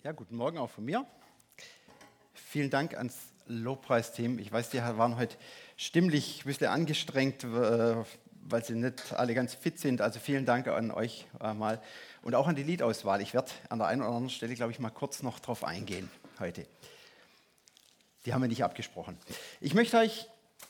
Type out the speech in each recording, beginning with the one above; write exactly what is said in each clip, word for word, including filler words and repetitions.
Ja, guten Morgen auch von mir. Vielen Dank ans Lobpreisteam. Ich weiß, die waren heute stimmlich ein bisschen angestrengt, weil sie nicht alle ganz fit sind. Also vielen Dank an euch mal und auch an die Liedauswahl. Ich werde an der einen oder anderen Stelle, glaube ich, mal kurz noch drauf eingehen heute. Die haben wir nicht abgesprochen. Ich möchte euch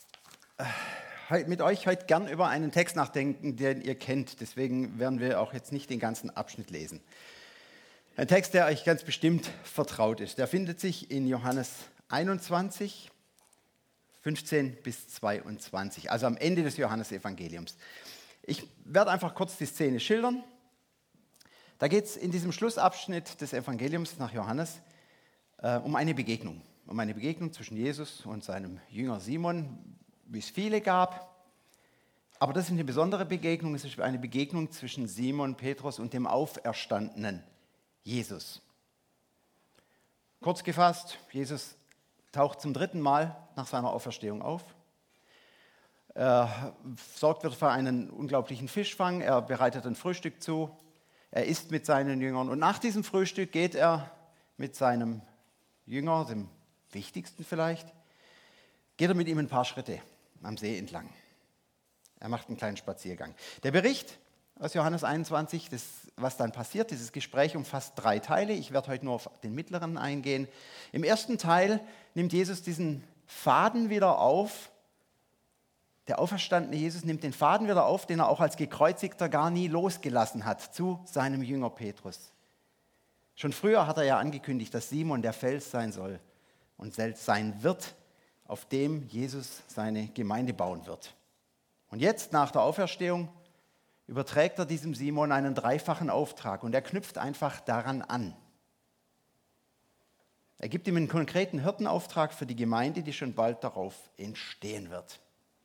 mit euch heute gern über einen Text nachdenken, den ihr kennt. Deswegen werden wir auch jetzt nicht den ganzen Abschnitt lesen. Ein Text, der euch ganz bestimmt vertraut ist. Der findet sich in Johannes einundzwanzig, fünfzehn bis zweiundzwanzig, also am Ende des Johannesevangeliums. Ich werde einfach kurz die Szene schildern. Da geht es in diesem Schlussabschnitt des Evangeliums nach Johannes äh, um eine Begegnung. Um eine Begegnung zwischen Jesus und seinem Jünger Simon, wie es viele gab. Aber das ist eine besondere Begegnung. Es ist eine Begegnung zwischen Simon, Petrus und dem Auferstandenen Jesus. Kurz gefasst, Jesus taucht zum dritten Mal nach seiner Auferstehung auf. Er sorgt für einen unglaublichen Fischfang, er bereitet ein Frühstück zu, er isst mit seinen Jüngern und nach diesem Frühstück geht er mit seinem Jünger, dem wichtigsten vielleicht, geht er mit ihm ein paar Schritte am See entlang. Er macht einen kleinen Spaziergang. Der Bericht aus Johannes einundzwanzig, das, was dann passiert, dieses Gespräch umfasst drei Teile. Ich werde heute nur auf den mittleren eingehen. Im ersten Teil nimmt Jesus diesen Faden wieder auf. Der auferstandene Jesus nimmt den Faden wieder auf, den er auch als Gekreuzigter gar nie losgelassen hat, zu seinem Jünger Petrus. Schon früher hat er ja angekündigt, dass Simon der Fels sein soll und sein wird, auf dem Jesus seine Gemeinde bauen wird. Und jetzt, nach der Auferstehung, überträgt er diesem Simon einen dreifachen Auftrag und er knüpft einfach daran an. Er gibt ihm einen konkreten Hirtenauftrag für die Gemeinde, die schon bald darauf entstehen wird.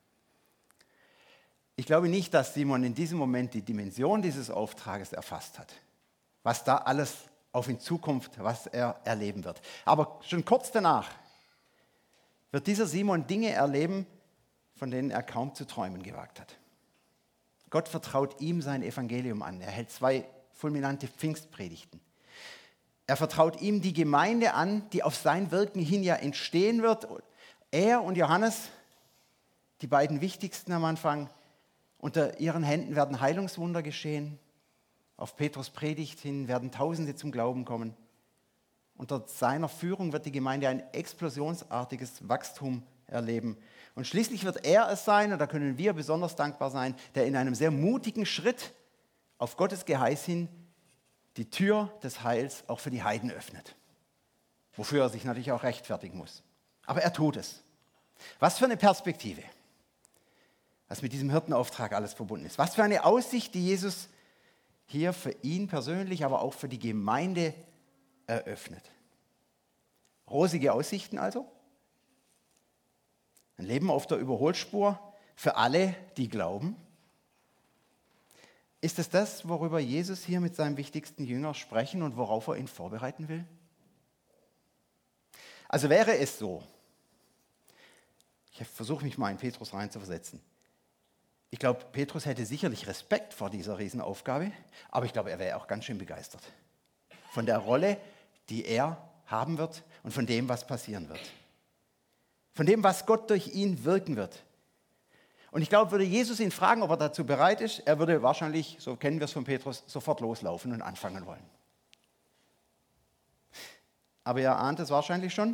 Ich glaube nicht, dass Simon in diesem Moment die Dimension dieses Auftrages erfasst hat, was da alles auf ihn zukommt, was er erleben wird. Aber schon kurz danach wird dieser Simon Dinge erleben, von denen er kaum zu träumen gewagt hat. Gott vertraut ihm sein Evangelium an. Er hält zwei fulminante Pfingstpredigten. Er vertraut ihm die Gemeinde an, die auf sein Wirken hin ja entstehen wird. Er und Johannes, die beiden wichtigsten am Anfang, unter ihren Händen werden Heilungswunder geschehen. Auf Petrus Predigt hin werden Tausende zum Glauben kommen. Unter seiner Führung wird die Gemeinde ein explosionsartiges Wachstum erleben. Und schließlich wird er es sein, und da können wir besonders dankbar sein, der in einem sehr mutigen Schritt auf Gottes Geheiß hin die Tür des Heils auch für die Heiden öffnet. Wofür er sich natürlich auch rechtfertigen muss. Aber er tut es. Was für eine Perspektive, was mit diesem Hirtenauftrag alles verbunden ist. Was für eine Aussicht, die Jesus hier für ihn persönlich, aber auch für die Gemeinde eröffnet. Rosige Aussichten also. Ein Leben auf der Überholspur für alle, die glauben. Ist es das, worüber Jesus hier mit seinem wichtigsten Jünger sprechen und worauf er ihn vorbereiten will? Also wäre es so, ich versuche mich mal in Petrus reinzuversetzen. Ich glaube, Petrus hätte sicherlich Respekt vor dieser Riesenaufgabe, aber ich glaube, er wäre auch ganz schön begeistert von der Rolle, die er haben wird und von dem, was passieren wird. Von dem, was Gott durch ihn wirken wird. Und ich glaube, würde Jesus ihn fragen, ob er dazu bereit ist, er würde wahrscheinlich, so kennen wir es von Petrus, sofort loslaufen und anfangen wollen. Aber ihr ahnt es wahrscheinlich schon.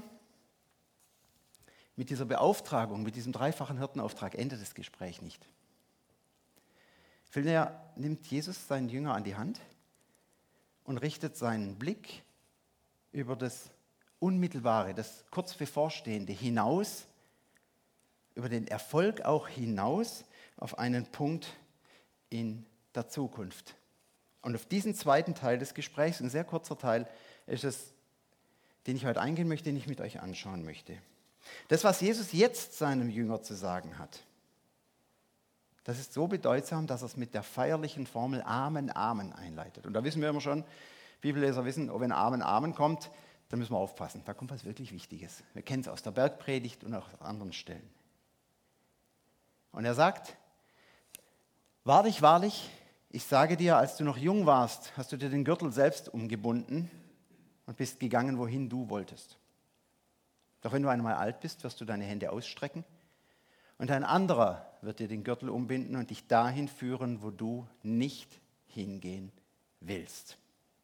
Mit dieser Beauftragung, mit diesem dreifachen Hirtenauftrag endet das Gespräch nicht. Vielmehr nimmt Jesus seinen Jünger an die Hand und richtet seinen Blick über das Unmittelbare, das kurz bevorstehende hinaus, über den Erfolg auch hinaus auf einen Punkt in der Zukunft. Und auf diesen zweiten Teil des Gesprächs, ein sehr kurzer Teil, ist es, den ich heute eingehen möchte, den ich mit euch anschauen möchte. Das, was Jesus jetzt seinem Jünger zu sagen hat, das ist so bedeutsam, dass er es mit der feierlichen Formel Amen, Amen einleitet. Und da wissen wir immer schon, Bibelleser wissen, oh, wenn Amen, Amen kommt, dann müssen wir aufpassen. Da kommt was wirklich Wichtiges. Wir kennen es aus der Bergpredigt und auch an anderen Stellen. Und er sagt, wahrlich, wahrlich, ich sage dir, als du noch jung warst, hast du dir den Gürtel selbst umgebunden und bist gegangen, wohin du wolltest. Doch wenn du einmal alt bist, wirst du deine Hände ausstrecken und ein anderer wird dir den Gürtel umbinden und dich dahin führen, wo du nicht hingehen willst.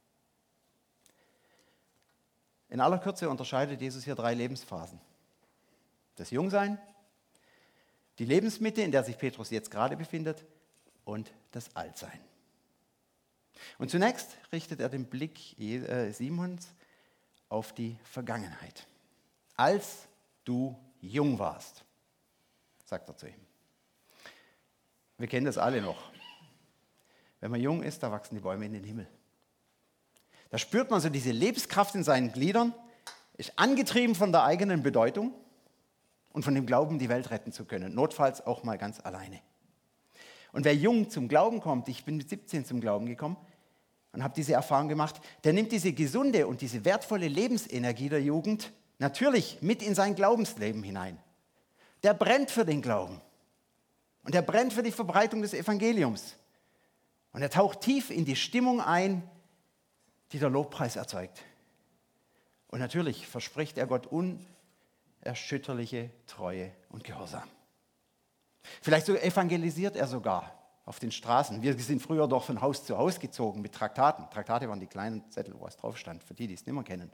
In aller Kürze unterscheidet Jesus hier drei Lebensphasen. Das Jungsein, die Lebensmitte, in der sich Petrus jetzt gerade befindet, und das Altsein. Und zunächst richtet er den Blick Simons auf die Vergangenheit. Als du jung warst, sagt er zu ihm. Wir kennen das alle noch. Wenn man jung ist, da wachsen die Bäume in den Himmel. Da spürt man so diese Lebenskraft in seinen Gliedern, ist angetrieben von der eigenen Bedeutung und von dem Glauben, die Welt retten zu können. Notfalls auch mal ganz alleine. Und wer jung zum Glauben kommt, ich bin mit siebzehn zum Glauben gekommen und habe diese Erfahrung gemacht, der nimmt diese gesunde und diese wertvolle Lebensenergie der Jugend natürlich mit in sein Glaubensleben hinein. Der brennt für den Glauben und er brennt für die Verbreitung des Evangeliums. Und er taucht tief in die Stimmung ein, die der Lobpreis erzeugt. Und natürlich verspricht er Gott unerschütterliche Treue und Gehorsam. Vielleicht so evangelisiert er sogar auf den Straßen. Wir sind früher doch von Haus zu Haus gezogen mit Traktaten. Traktate waren die kleinen Zettel, wo was drauf stand, für die, die es nicht mehr kennen.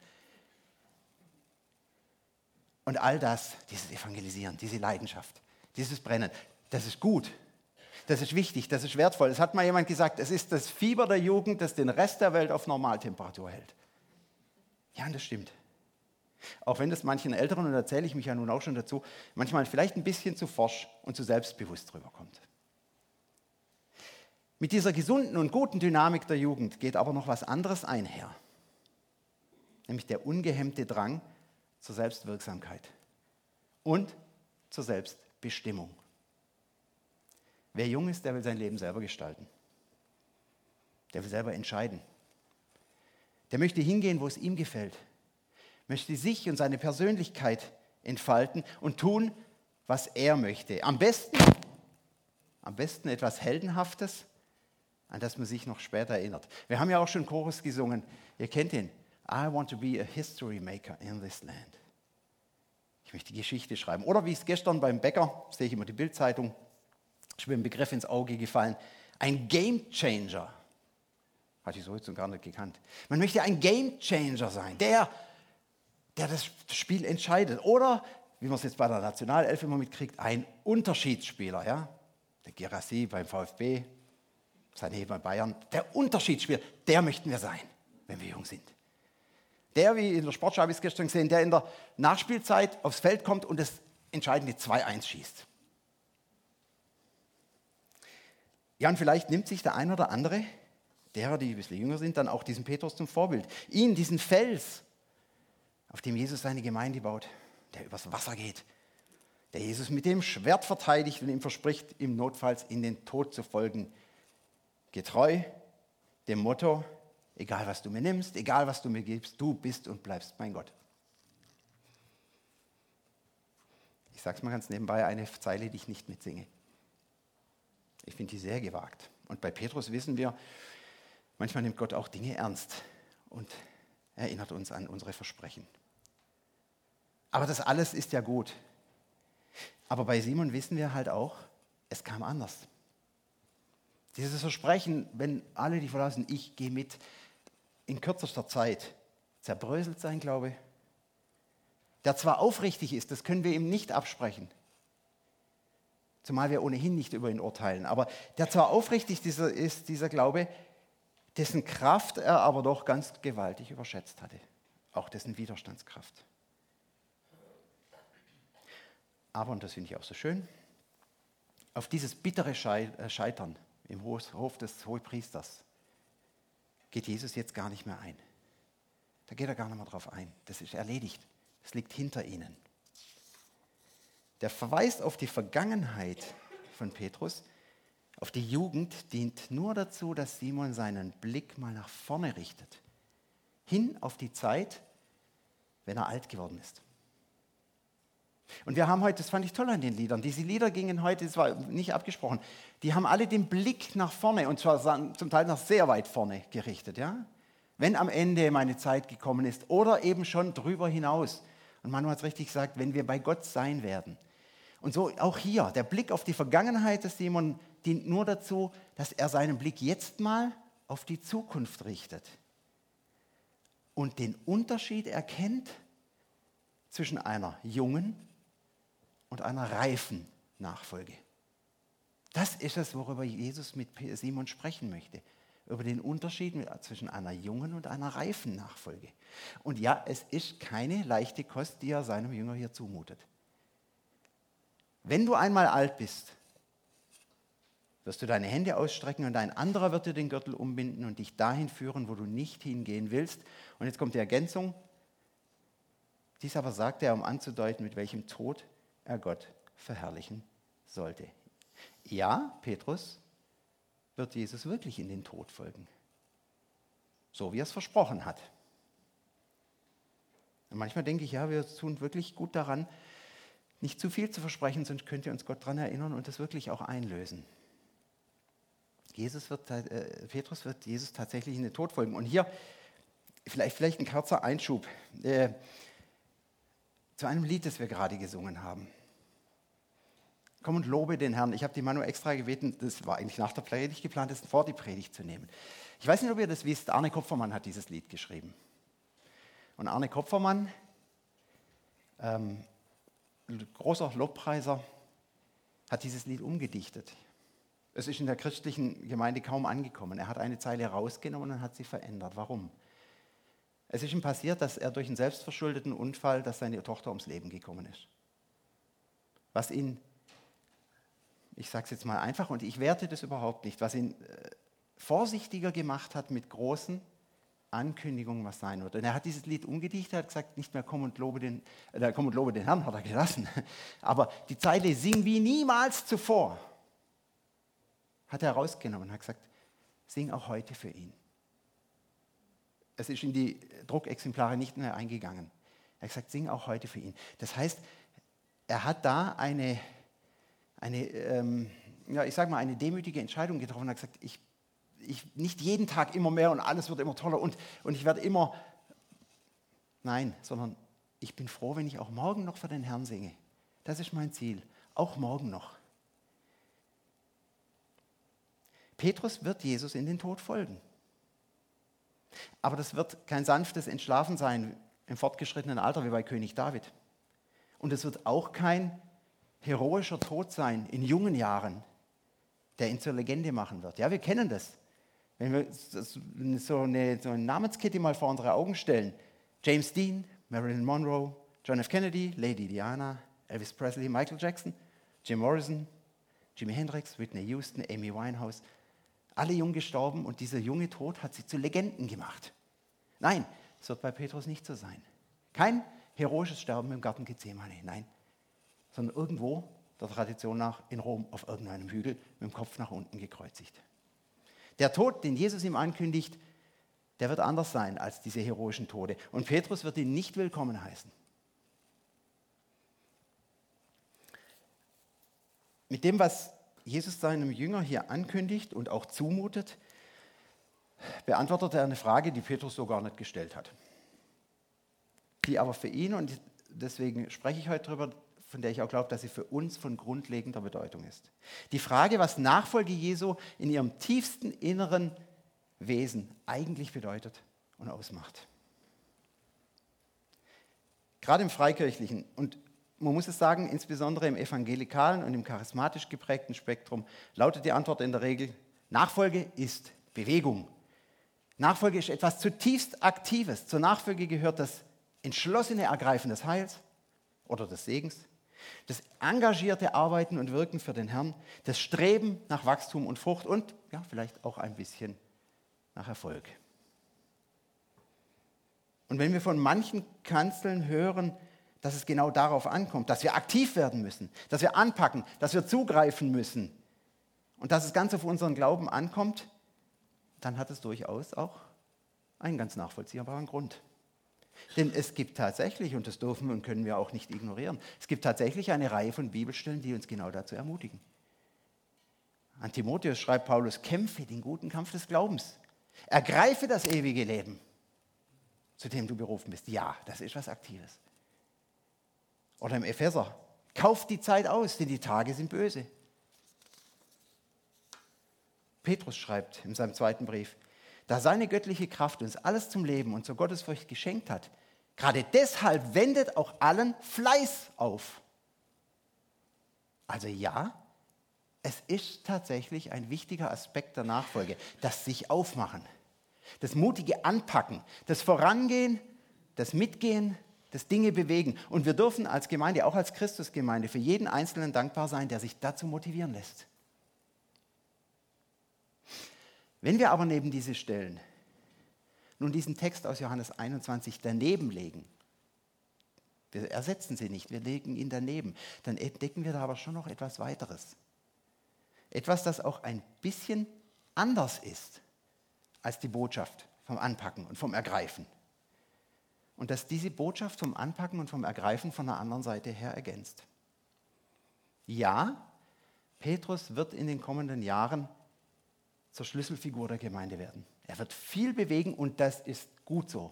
Und all das, dieses Evangelisieren, diese Leidenschaft, dieses Brennen, das ist gut. Das ist wichtig, das ist wertvoll. Es hat mal jemand gesagt, es ist das Fieber der Jugend, das den Rest der Welt auf Normaltemperatur hält. Ja, und das stimmt. Auch wenn das manchen Älteren, und da zähle ich mich ja nun auch schon dazu, manchmal vielleicht ein bisschen zu forsch und zu selbstbewusst rüberkommt. Mit dieser gesunden und guten Dynamik der Jugend geht aber noch was anderes einher. Nämlich der ungehemmte Drang zur Selbstwirksamkeit und zur Selbstbestimmung. Wer jung ist, der will sein Leben selber gestalten. Der will selber entscheiden. Der möchte hingehen, wo es ihm gefällt. Möchte sich und seine Persönlichkeit entfalten und tun, was er möchte. Am besten, am besten etwas Heldenhaftes, an das man sich noch später erinnert. Wir haben ja auch schon Chorus gesungen. Ihr kennt ihn. I want to be a history maker in this land. Ich möchte Geschichte schreiben. Oder wie es gestern beim Bäcker, sehe ich immer die Bildzeitung, ist mir ein Begriff ins Auge gefallen. Ein Game Changer. Hatte ich so jetzt noch gar nicht gekannt. Man möchte ein Game Changer sein, der, der das Spiel entscheidet. Oder, wie man es jetzt bei der Nationalelf immer mitkriegt, ein Unterschiedsspieler. Ja? Der Guirassy beim VfB, Sané bei Bayern. Der Unterschiedsspieler, der möchten wir sein, wenn wir jung sind. Der, wie in der Sportschau habe ich es gestern gesehen, der in der Nachspielzeit aufs Feld kommt und das entscheidende zwei eins schießt. Ja, und vielleicht nimmt sich der ein oder andere, derer, die ein bisschen jünger sind, dann auch diesen Petrus zum Vorbild. Ihn, diesen Fels, auf dem Jesus seine Gemeinde baut, der übers Wasser geht, der Jesus mit dem Schwert verteidigt und ihm verspricht, ihm notfalls in den Tod zu folgen. Getreu dem Motto, egal was du mir nimmst, egal was du mir gibst, du bist und bleibst mein Gott. Ich sage es mal ganz nebenbei, eine Zeile, die ich nicht mitsinge. Ich finde die sehr gewagt. Und bei Petrus wissen wir, manchmal nimmt Gott auch Dinge ernst und erinnert uns an unsere Versprechen. Aber das alles ist ja gut. Aber bei Simon wissen wir halt auch, es kam anders. Dieses Versprechen, wenn alle die verlassen, ich gehe mit, in kürzester Zeit zerbröselt sein Glaube, der zwar aufrichtig ist, das können wir ihm nicht absprechen, zumal wir ohnehin nicht über ihn urteilen, aber der zwar aufrichtig dieser, ist, dieser Glaube, dessen Kraft er aber doch ganz gewaltig überschätzt hatte, auch dessen Widerstandskraft. Aber, und das finde ich auch so schön, auf dieses bittere Scheitern im Hof des Hohepriesters geht Jesus jetzt gar nicht mehr ein. Da geht er gar nicht mehr drauf ein. Das ist erledigt. Das liegt hinter ihnen. Der Verweis auf die Vergangenheit von Petrus, auf die Jugend, dient nur dazu, dass Simon seinen Blick mal nach vorne richtet. Hin auf die Zeit, wenn er alt geworden ist. Und wir haben heute, das fand ich toll an den Liedern, diese Lieder gingen heute, das war nicht abgesprochen, die haben alle den Blick nach vorne, und zwar zum Teil nach sehr weit vorne gerichtet. Ja? wenn am Ende meine Zeit gekommen ist oder eben schon drüber hinaus. Und Manu hat es richtig gesagt, wenn wir bei Gott sein werden. Und so auch hier, der Blick auf die Vergangenheit des Simon dient nur dazu, dass er seinen Blick jetzt mal auf die Zukunft richtet und den Unterschied erkennt zwischen einer jungen und einer reifen Nachfolge. Das ist es, worüber Jesus mit Simon sprechen möchte. Über den Unterschied zwischen einer jungen und einer reifen Nachfolge. Und ja, es ist keine leichte Kost, die er seinem Jünger hier zumutet. Wenn du einmal alt bist, wirst du deine Hände ausstrecken und ein anderer wird dir den Gürtel umbinden und dich dahin führen, wo du nicht hingehen willst. Und jetzt kommt die Ergänzung. Dies aber sagte er, um anzudeuten, mit welchem Tod er Gott verherrlichen sollte. Ja, Petrus wird Jesus wirklich in den Tod folgen. So wie er es versprochen hat. Und manchmal denke ich, ja, wir tun wirklich gut daran, nicht zu viel zu versprechen, sonst könnte uns Gott daran erinnern und das wirklich auch einlösen. Jesus wird, äh, Petrus wird Jesus tatsächlich in den Tod folgen. Und hier vielleicht, vielleicht ein kurzer Einschub äh, zu einem Lied, das wir gerade gesungen haben. Komm und lobe den Herrn. Ich habe die Manu extra gebeten, das war eigentlich nach der Predigt geplant, das vor die Predigt zu nehmen. Ich weiß nicht, ob ihr das wisst, Arne Kopfermann hat dieses Lied geschrieben. Und Arne Kopfermann, ähm, großer Lobpreiser, hat dieses Lied umgedichtet. Es ist in der christlichen Gemeinde kaum angekommen. Er hat eine Zeile rausgenommen und hat sie verändert. Warum? Es ist ihm passiert, dass er durch einen selbstverschuldeten Unfall, dass seine Tochter ums Leben gekommen ist. Was ihn, ich sage es jetzt mal einfach, und ich werte das überhaupt nicht, was ihn äh, vorsichtiger gemacht hat mit großen Ankündigungen, was sein wird. Und er hat dieses Lied umgedichtet, er hat gesagt, nicht mehr komm und lobe den, äh, komm und lobe den Herrn, hat er gelassen. Aber die Zeile sing wie niemals zuvor hat er rausgenommen und hat gesagt, sing auch heute für ihn. Es ist in die Druckexemplare nicht mehr eingegangen. Er hat gesagt, sing auch heute für ihn. Das heißt, er hat da eine, eine ähm, ja, ich sag mal, eine demütige Entscheidung getroffen. Er hat gesagt, ich, ich, nicht jeden Tag immer mehr und alles wird immer toller und, und ich werde immer, nein, sondern ich bin froh, wenn ich auch morgen noch für den Herrn singe. Das ist mein Ziel, auch morgen noch. Petrus wird Jesus in den Tod folgen. Aber das wird kein sanftes Entschlafen sein im fortgeschrittenen Alter wie bei König David. Und es wird auch kein heroischer Tod sein in jungen Jahren, der ihn zur Legende machen wird. Ja, wir kennen das. Wenn wir so eine, so eine Namenskette mal vor unsere Augen stellen. James Dean, Marilyn Monroe, John F. Kennedy, Lady Diana, Elvis Presley, Michael Jackson, Jim Morrison, Jimi Hendrix, Whitney Houston, Amy Winehouse. Alle jung gestorben und dieser junge Tod hat sie zu Legenden gemacht. Nein, es wird bei Petrus nicht so sein. Kein heroisches Sterben im Garten Gethsemane, nein. Sondern irgendwo, der Tradition nach, in Rom auf irgendeinem Hügel mit dem Kopf nach unten gekreuzigt. Der Tod, den Jesus ihm ankündigt, der wird anders sein als diese heroischen Tode. Und Petrus wird ihn nicht willkommen heißen. Mit dem, was Jesus seinem Jünger hier ankündigt und auch zumutet, beantwortet er eine Frage, die Petrus so gar nicht gestellt hat. Die aber für ihn, und deswegen spreche ich heute darüber, von der ich auch glaube, dass sie für uns von grundlegender Bedeutung ist. Die Frage, was Nachfolge Jesu in ihrem tiefsten inneren Wesen eigentlich bedeutet und ausmacht. Gerade im Freikirchlichen und man muss es sagen, insbesondere im evangelikalen und im charismatisch geprägten Spektrum lautet die Antwort in der Regel, Nachfolge ist Bewegung. Nachfolge ist etwas zutiefst Aktives. Zur Nachfolge gehört das entschlossene Ergreifen des Heils oder des Segens, das engagierte Arbeiten und Wirken für den Herrn, das Streben nach Wachstum und Frucht und ja, vielleicht auch ein bisschen nach Erfolg. Und wenn wir von manchen Kanzeln hören, dass es genau darauf ankommt, dass wir aktiv werden müssen, dass wir anpacken, dass wir zugreifen müssen und dass es ganz auf unseren Glauben ankommt, dann hat es durchaus auch einen ganz nachvollziehbaren Grund. Denn es gibt tatsächlich, und das dürfen und können wir auch nicht ignorieren, es gibt tatsächlich eine Reihe von Bibelstellen, die uns genau dazu ermutigen. An Timotheus schreibt Paulus, kämpfe den guten Kampf des Glaubens, ergreife das ewige Leben. zu dem du berufen bist. Ja, das ist was Aktives. Oder im Epheser, kauft die Zeit aus, denn die Tage sind böse. Petrus schreibt in seinem zweiten Brief, da seine göttliche Kraft uns alles zum Leben und zur Gottesfurcht geschenkt hat, gerade deshalb wendet auch allen Fleiß auf. Also ja, es ist tatsächlich ein wichtiger Aspekt der Nachfolge, das sich aufmachen, das mutige Anpacken, das Vorangehen, das Mitgehen, das Dinge bewegen. Und wir dürfen als Gemeinde, auch als Christusgemeinde, für jeden Einzelnen dankbar sein, der sich dazu motivieren lässt. Wenn wir aber neben diese Stellen nun diesen Text aus Johannes einundzwanzig daneben legen, wir ersetzen sie nicht, wir legen ihn daneben, dann entdecken wir da aber schon noch etwas weiteres. Etwas, das auch ein bisschen anders ist als die Botschaft vom Anpacken und vom Ergreifen. Und dass diese Botschaft vom Anpacken und vom Ergreifen von der anderen Seite her ergänzt. Ja, Petrus wird in den kommenden Jahren zur Schlüsselfigur der Gemeinde werden. Er wird viel bewegen und das ist gut so.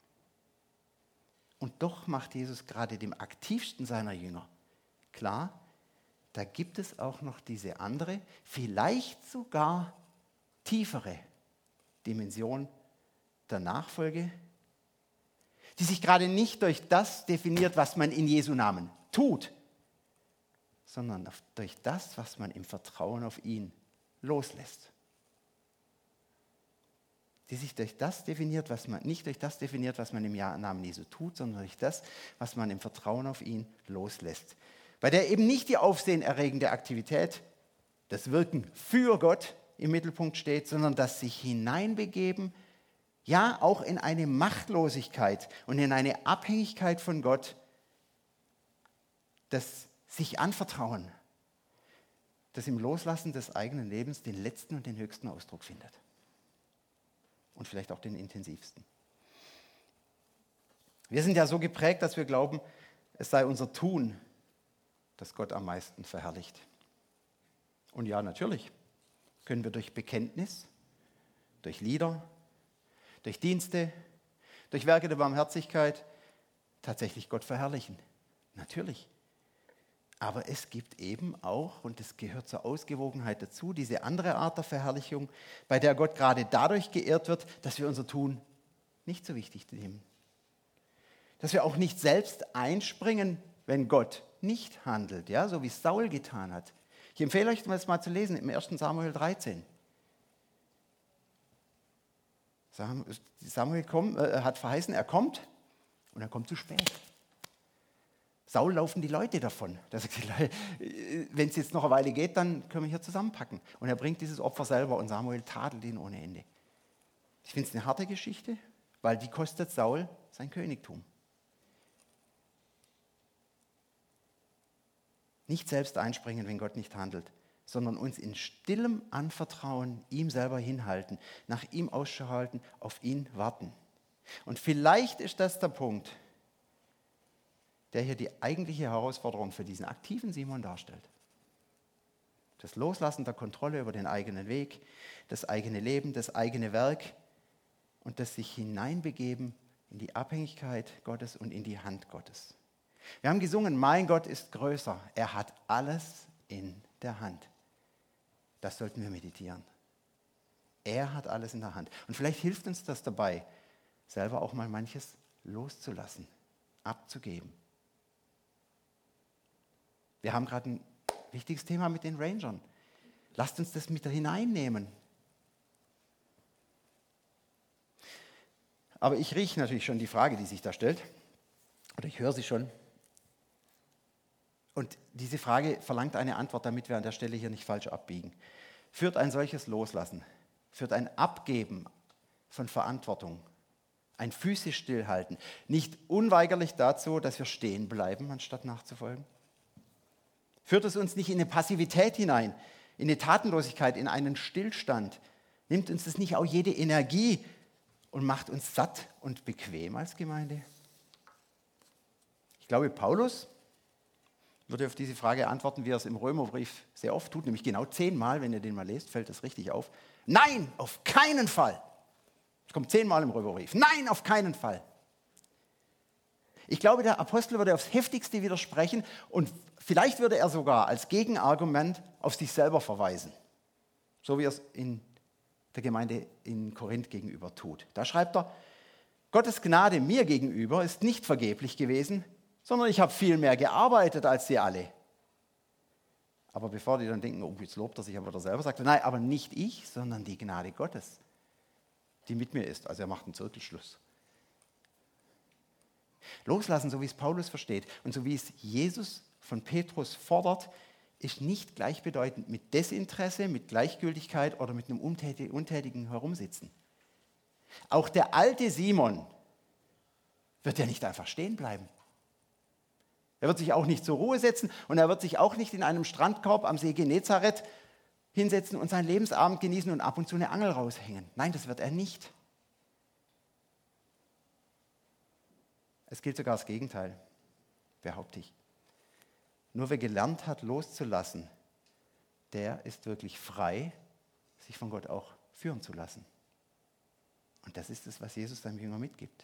Und doch macht Jesus gerade dem aktivsten seiner Jünger klar, da gibt es auch noch diese andere, vielleicht sogar tiefere Dimension der Nachfolge, die sich gerade nicht durch das definiert, was man in Jesu Namen tut, sondern durch das, was man im Vertrauen auf ihn loslässt. Die sich durch das definiert, was man, nicht durch das definiert, was man im Namen Jesu tut, sondern durch das, was man im Vertrauen auf ihn loslässt. Bei der eben nicht die aufsehenerregende Aktivität, das Wirken für Gott im Mittelpunkt steht, sondern das sich hineinbegeben, ja auch in eine Machtlosigkeit und in eine Abhängigkeit von Gott, das sich anvertrauen, das im Loslassen des eigenen Lebens den letzten und den höchsten Ausdruck findet. Und vielleicht auch den intensivsten. Wir sind ja so geprägt, dass wir glauben, es sei unser Tun, das Gott am meisten verherrlicht. Und ja, natürlich können wir durch Bekenntnis, durch Lieder, durch Dienste, durch Werke der Barmherzigkeit tatsächlich Gott verherrlichen. Natürlich. Aber es gibt eben auch, und es gehört zur Ausgewogenheit dazu, diese andere Art der Verherrlichung, bei der Gott gerade dadurch geehrt wird, dass wir unser Tun nicht so wichtig nehmen. Dass wir auch nicht selbst einspringen, wenn Gott nicht handelt, ja, so wie Saul getan hat. Ich empfehle euch das mal zu lesen im ersten Samuel dreizehn. Samuel kommt, äh, hat verheißen, er kommt und er kommt zu spät. Saul laufen die Leute davon. Da sagt die, wenn es jetzt noch eine Weile geht, dann können wir hier zusammenpacken. Und er bringt dieses Opfer selber und Samuel tadelt ihn ohne Ende. Ich finde es eine harte Geschichte, weil die kostet Saul sein Königtum. Nicht selbst einspringen, wenn Gott nicht handelt, sondern uns in stillem Anvertrauen ihm selber hinhalten, nach ihm Ausschau halten, auf ihn warten. Und vielleicht ist das der Punkt, der hier die eigentliche Herausforderung für diesen aktiven Simon darstellt. Das Loslassen der Kontrolle über den eigenen Weg, das eigene Leben, das eigene Werk und das sich hineinbegeben in die Abhängigkeit Gottes und in die Hand Gottes. Wir haben gesungen, mein Gott ist größer, er hat alles in der Hand. Das sollten wir meditieren. Er hat alles in der Hand. Und vielleicht hilft uns das dabei, selber auch mal manches loszulassen, abzugeben. Wir haben gerade ein wichtiges Thema mit den Rangern. Lasst uns das mit hineinnehmen. Aber ich rieche natürlich schon die Frage, die sich da stellt. Oder ich höre sie schon. Und diese Frage verlangt eine Antwort, damit wir an der Stelle hier nicht falsch abbiegen. Führt ein solches Loslassen, führt ein Abgeben von Verantwortung, ein physisch Stillhalten nicht unweigerlich dazu, dass wir stehen bleiben, anstatt nachzufolgen? Führt es uns nicht in eine Passivität hinein, in eine Tatenlosigkeit, in einen Stillstand? Nimmt uns das nicht auch jede Energie und macht uns satt und bequem als Gemeinde? Ich glaube, Paulus würde auf diese Frage antworten, wie er es im Römerbrief sehr oft tut, nämlich genau zehnmal, wenn ihr den mal lest, fällt das richtig auf. Nein, auf keinen Fall. Es kommt zehnmal im Römerbrief. Nein, auf keinen Fall. Ich glaube, der Apostel würde aufs heftigste widersprechen und vielleicht würde er sogar als Gegenargument auf sich selber verweisen, so wie er es in der Gemeinde in Korinth gegenüber tut. Da schreibt er, Gottes Gnade mir gegenüber ist nicht vergeblich gewesen, sondern ich habe viel mehr gearbeitet als sie alle. Aber bevor die dann denken, oh, jetzt lobt er sich aber wieder selber, sagt er, nein, aber nicht ich, sondern die Gnade Gottes, die mit mir ist. Also er macht einen Zirkelschluss. Loslassen, so wie es Paulus versteht und so wie es Jesus von Petrus fordert, ist nicht gleichbedeutend mit Desinteresse, mit Gleichgültigkeit oder mit einem untätigen, untätigen Herumsitzen. Auch der alte Simon wird ja nicht einfach stehen bleiben. Er wird sich auch nicht zur Ruhe setzen und er wird sich auch nicht in einem Strandkorb am See Genezareth hinsetzen und seinen Lebensabend genießen und ab und zu eine Angel raushängen. Nein, das wird er nicht. Es gilt sogar das Gegenteil, behaupte ich. Nur wer gelernt hat, loszulassen, der ist wirklich frei, sich von Gott auch führen zu lassen. Und das ist es, was Jesus seinem Jünger mitgibt.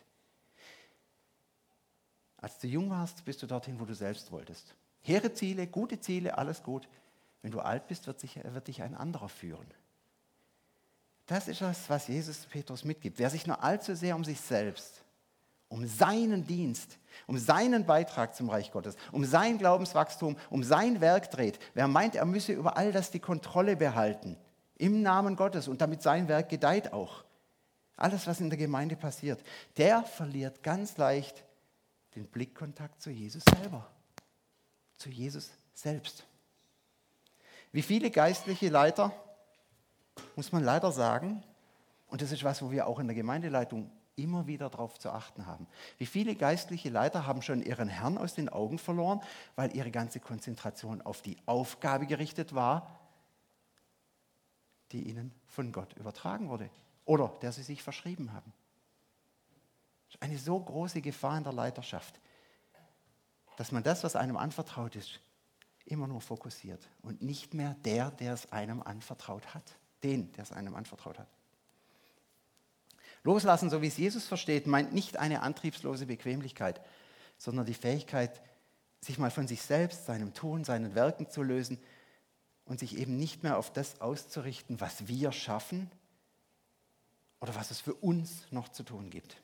Als du jung warst, bist du dorthin, wo du selbst wolltest. Hehre Ziele, gute Ziele, alles gut. Wenn du alt bist, wird, sich, wird dich ein anderer führen. Das ist das, was Jesus Petrus mitgibt. Wer sich nur allzu sehr um sich selbst, um seinen Dienst, um seinen Beitrag zum Reich Gottes, um sein Glaubenswachstum, um sein Werk dreht, wer meint, er müsse über all das die Kontrolle behalten, im Namen Gottes und damit sein Werk gedeiht auch. Alles, was in der Gemeinde passiert, der verliert ganz leicht den Blickkontakt zu Jesus selber, zu Jesus selbst. Wie viele geistliche Leiter, muss man leider sagen, und das ist was, wo wir auch in der Gemeindeleitung immer wieder darauf zu achten haben. Wie viele geistliche Leiter haben schon ihren Herrn aus den Augen verloren, weil ihre ganze Konzentration auf die Aufgabe gerichtet war, die ihnen von Gott übertragen wurde oder der sie sich verschrieben haben. Das ist eine so große Gefahr in der Leiterschaft, dass man das, was einem anvertraut ist, immer nur fokussiert und nicht mehr der, der es einem anvertraut hat. Den, der es einem anvertraut hat. Loslassen, so wie es Jesus versteht, meint nicht eine antriebslose Bequemlichkeit, sondern die Fähigkeit, sich mal von sich selbst, seinem Tun, seinen Werken zu lösen und sich eben nicht mehr auf das auszurichten, was wir schaffen oder was es für uns noch zu tun gibt.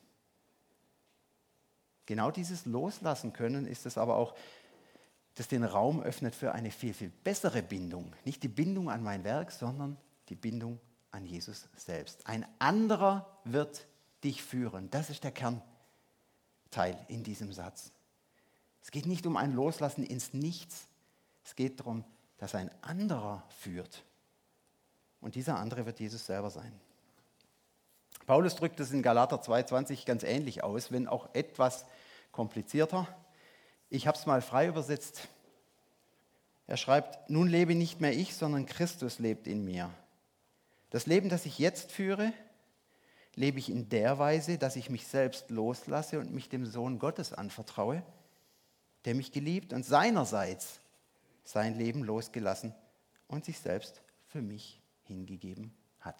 Genau dieses Loslassen können ist es aber auch, das den Raum öffnet für eine viel, viel bessere Bindung. Nicht die Bindung an mein Werk, sondern die Bindung an Jesus selbst. Ein anderer wird dich führen. Das ist der Kernteil in diesem Satz. Es geht nicht um ein Loslassen ins Nichts. Es geht darum, dass ein anderer führt. Und dieser andere wird Jesus selber sein. Paulus drückt es in Galater zwei zwanzig ganz ähnlich aus, wenn auch etwas komplizierter. Ich habe es mal frei übersetzt. Er schreibt, nun lebe nicht mehr ich, sondern Christus lebt in mir. Das Leben, das ich jetzt führe, lebe ich in der Weise, dass ich mich selbst loslasse und mich dem Sohn Gottes anvertraue, der mich geliebt und seinerseits sein Leben losgelassen und sich selbst für mich hingegeben hat.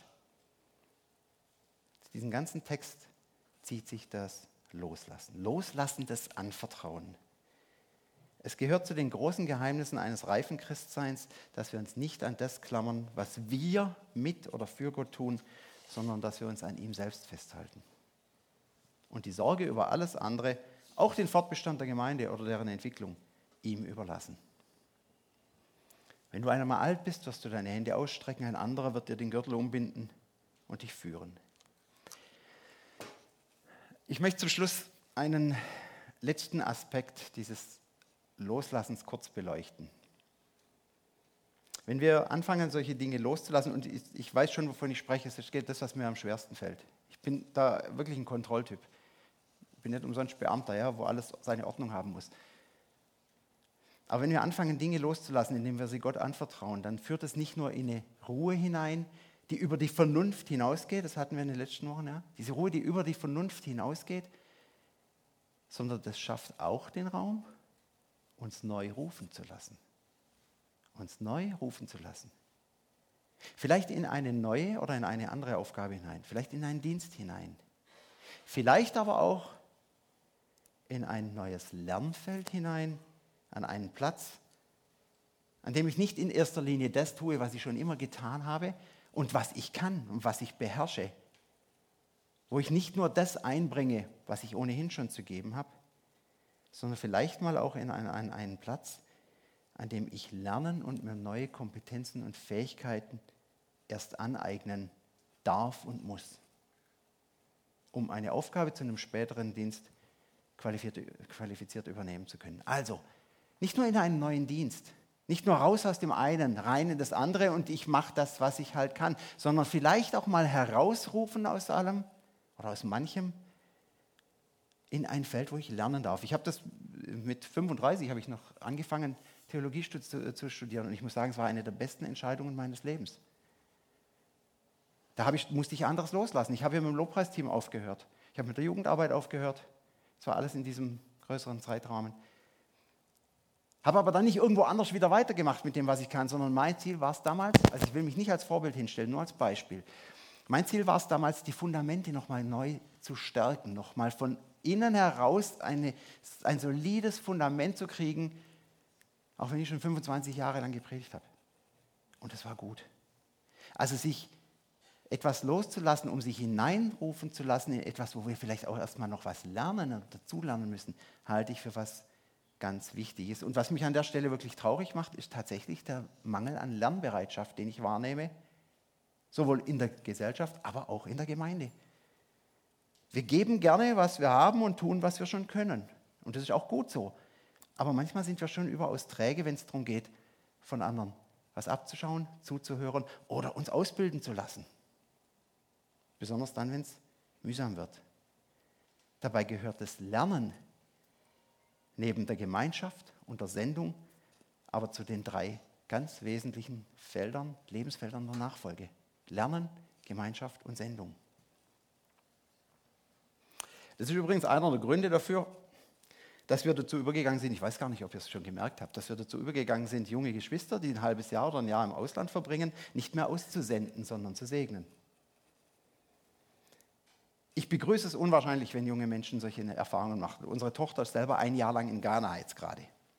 Diesen ganzen Text zieht sich das Loslassen. Loslassendes Anvertrauen. Es gehört zu den großen Geheimnissen eines reifen Christseins, dass wir uns nicht an das klammern, was wir mit oder für Gott tun, sondern dass wir uns an ihm selbst festhalten. Und die Sorge über alles andere, auch den Fortbestand der Gemeinde oder deren Entwicklung, ihm überlassen. Wenn du einmal alt bist, wirst du deine Hände ausstrecken, ein anderer wird dir den Gürtel umbinden und dich führen. Ich möchte zum Schluss einen letzten Aspekt dieses Loslassens kurz beleuchten. Wenn wir anfangen, solche Dinge loszulassen, und ich, ich weiß schon, wovon ich spreche, es ist das, was mir am schwersten fällt. Ich bin da wirklich ein Kontrolltyp. Ich bin nicht umsonst Beamter, ja, wo alles seine Ordnung haben muss. Aber wenn wir anfangen, Dinge loszulassen, indem wir sie Gott anvertrauen, dann führt es nicht nur in eine Ruhe hinein, die über die Vernunft hinausgeht, das hatten wir in den letzten Wochen, ja, diese Ruhe, die über die Vernunft hinausgeht, sondern das schafft auch den Raum, uns neu rufen zu lassen. Uns neu rufen zu lassen. Vielleicht in eine neue oder in eine andere Aufgabe hinein, vielleicht in einen Dienst hinein. Vielleicht aber auch in ein neues Lernfeld hinein, an einen Platz, an dem ich nicht in erster Linie das tue, was ich schon immer getan habe und was ich kann und was ich beherrsche, wo ich nicht nur das einbringe, was ich ohnehin schon zu geben habe, sondern vielleicht mal auch in einen, an einen Platz, an dem ich lernen und mir neue Kompetenzen und Fähigkeiten erst aneignen darf und muss, um eine Aufgabe zu einem späteren Dienst qualifiziert, qualifiziert übernehmen zu können. Also, nicht nur in einen neuen Dienst, nicht nur raus aus dem einen, rein in das andere und ich mache das, was ich halt kann, sondern vielleicht auch mal herausrufen aus allem oder aus manchem in ein Feld, wo ich lernen darf. Ich habe das mit fünfunddreißig habe ich noch angefangen, Theologie zu studieren und ich muss sagen, es war eine der besten Entscheidungen meines Lebens. Da habe ich, musste ich anderes loslassen. Ich habe ja mit dem Lobpreisteam aufgehört. Ich habe mit der Jugendarbeit aufgehört. Das war alles in diesem größeren Zeitrahmen. Habe aber dann nicht irgendwo anders wieder weitergemacht mit dem, was ich kann, sondern mein Ziel war es damals, also ich will mich nicht als Vorbild hinstellen, nur als Beispiel. Mein Ziel war es damals, die Fundamente nochmal neu zu stärken, nochmal von innen heraus eine, ein solides Fundament zu kriegen, auch wenn ich schon fünfundzwanzig Jahre lang gepredigt habe. Und das war gut. Also sich etwas loszulassen, um sich hineinrufen zu lassen in etwas, wo wir vielleicht auch erstmal noch was lernen und dazulernen müssen, halte ich für was ganz Wichtiges. Und was mich an der Stelle wirklich traurig macht, ist tatsächlich der Mangel an Lernbereitschaft, den ich wahrnehme, sowohl in der Gesellschaft, aber auch in der Gemeinde. Wir geben gerne, was wir haben und tun, was wir schon können. Und das ist auch gut so. Aber manchmal sind wir schon überaus träge, wenn es darum geht, von anderen was abzuschauen, zuzuhören oder uns ausbilden zu lassen. Besonders dann, wenn es mühsam wird. Dabei gehört das Lernen neben der Gemeinschaft und der Sendung aber zu den drei ganz wesentlichen Feldern, Lebensfeldern der Nachfolge. Lernen, Gemeinschaft und Sendung. Das ist übrigens einer der Gründe dafür, dass wir dazu übergegangen sind, ich weiß gar nicht, ob ihr es schon gemerkt habt, dass wir dazu übergegangen sind, junge Geschwister, die ein halbes Jahr oder ein Jahr im Ausland verbringen, nicht mehr auszusenden, sondern zu segnen. Ich begrüße es unwahrscheinlich, wenn junge Menschen solche Erfahrungen machen. Unsere Tochter ist selber ein Jahr lang in Ghana jetzt gerade.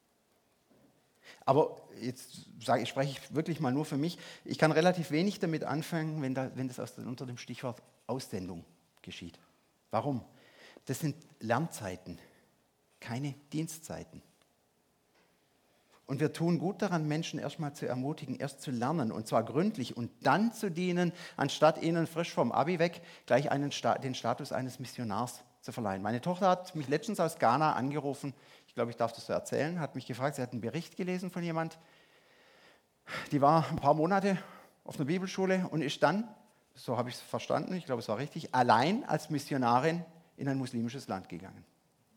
Aber jetzt sage ich, spreche ich wirklich mal nur für mich. Ich kann relativ wenig damit anfangen, wenn, da, wenn das aus, unter dem Stichwort Aussendung geschieht. Warum? Das sind Lernzeiten, keine Dienstzeiten. Und wir tun gut daran, Menschen erstmal zu ermutigen, erst zu lernen, und zwar gründlich, und dann zu dienen, anstatt ihnen frisch vom Abi weg gleich einen, den Status eines Missionars zu verleihen. Meine Tochter hat mich letztens aus Ghana angerufen, ich glaube, ich darf das so erzählen, hat mich gefragt, sie hat einen Bericht gelesen von jemand, die war ein paar Monate auf einer Bibelschule und ist dann, so habe ich es verstanden, ich glaube, es war richtig, allein als Missionarin in ein muslimisches Land gegangen.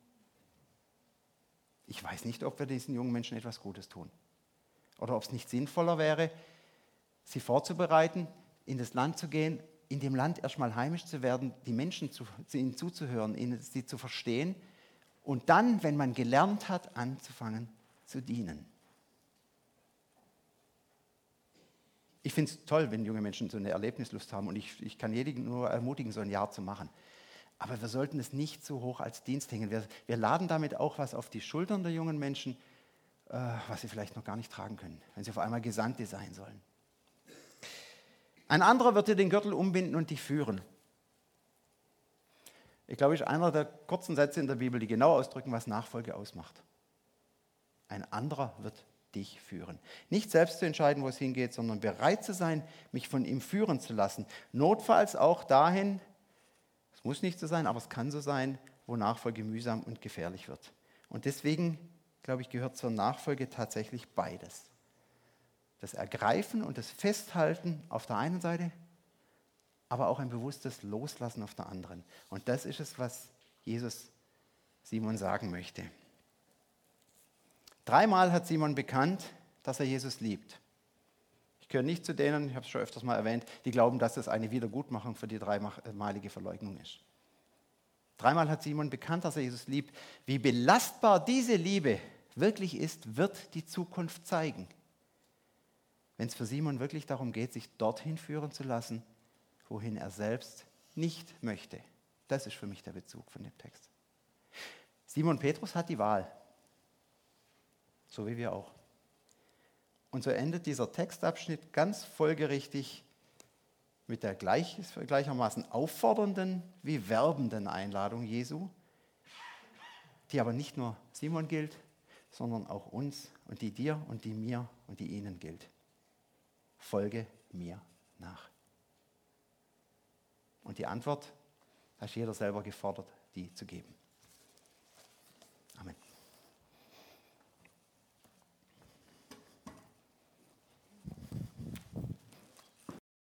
Ich weiß nicht, ob wir diesen jungen Menschen etwas Gutes tun. Oder ob es nicht sinnvoller wäre, sie vorzubereiten, in das Land zu gehen, in dem Land erstmal heimisch zu werden, die Menschen zu, ihnen zuzuhören, ihnen, sie zu verstehen und dann, wenn man gelernt hat, anzufangen zu dienen. Ich finde es toll, wenn junge Menschen so eine Erlebnislust haben, und ich, ich kann jeden nur ermutigen, so ein Jahr zu machen. Aber wir sollten es nicht so hoch als Dienst hängen. Wir, wir laden damit auch was auf die Schultern der jungen Menschen, äh, was sie vielleicht noch gar nicht tragen können, wenn sie auf einmal Gesandte sein sollen. Ein anderer wird dir den Gürtel umbinden und dich führen. Ich glaube, das ist einer der kurzen Sätze in der Bibel, die genau ausdrücken, was Nachfolge ausmacht. Ein anderer wird dich führen. Nicht selbst zu entscheiden, wo es hingeht, sondern bereit zu sein, mich von ihm führen zu lassen. Notfalls auch dahin, es muss nicht so sein, aber es kann so sein, wo Nachfolge mühsam und gefährlich wird. Und deswegen, glaube ich, gehört zur Nachfolge tatsächlich beides. Das Ergreifen und das Festhalten auf der einen Seite, aber auch ein bewusstes Loslassen auf der anderen. Und das ist es, was Jesus Simon sagen möchte. Dreimal hat Simon bekannt, dass er Jesus liebt. Ich gehöre nicht zu denen, ich habe es schon öfters mal erwähnt, die glauben, dass es eine Wiedergutmachung für die dreimalige Verleugnung ist. Dreimal hat Simon bekannt, dass er Jesus liebt. Wie belastbar diese Liebe wirklich ist, wird die Zukunft zeigen. Wenn es für Simon wirklich darum geht, sich dorthin führen zu lassen, wohin er selbst nicht möchte. Das ist für mich der Bezug von dem Text. Simon Petrus hat die Wahl, so wie wir auch. Und so endet dieser Textabschnitt ganz folgerichtig mit der gleich, gleichermaßen auffordernden wie werbenden Einladung Jesu, die aber nicht nur Simon gilt, sondern auch uns und die dir und die mir und die ihnen gilt. Folge mir nach. Und die Antwort hast jeder selber gefordert, die zu geben.